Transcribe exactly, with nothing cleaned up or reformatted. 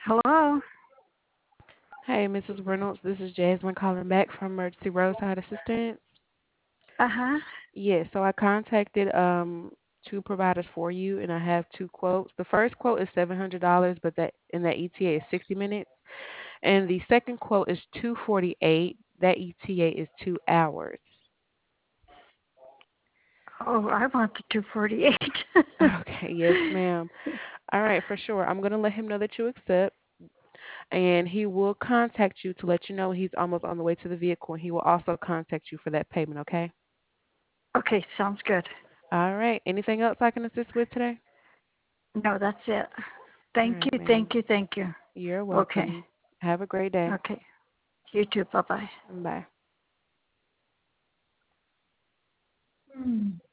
Hello? Hey, Missus Reynolds, this is Jasmine calling back from Emergency Roadside Assistance. Uh-huh. Yes, so I contacted um two providers for you, and I have two quotes. The first quote is seven hundred dollars, but that and that E T A is sixty minutes, and the second quote is two forty eight. That E T A is two hours. Oh, I want the two forty-eight. Okay, yes, ma'am. All right, for sure. I'm gonna let him know that you accept, and he will contact you to let you know he's almost on the way to the vehicle, and he will also contact you for that payment. Okay. Okay, sounds good. All right. Anything else I can assist with today? No, that's it. All Thank right, you, ma'am. thank you, thank you. You're Okay, welcome. Have a great day. okay. You too. Bye-bye. Bye. Hmm.